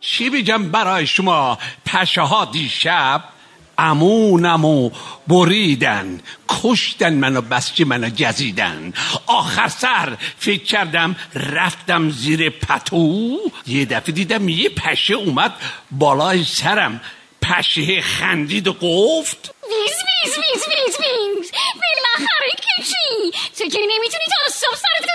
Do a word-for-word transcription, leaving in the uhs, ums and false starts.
چی بگم برای شما؟ پشه ها دیشب امونمو بریدن، کشتن منو، بسچه منو گزیدن. آخر سر فکر کردم رفتم زیر پتو، یه دفعه دیدم یه پشه اومد بالای سرم. پشه خندید و گفت ویز ویز ویز ویز ویز بالاخره کیچی؟ تو که نمیتونی تا صبح سرت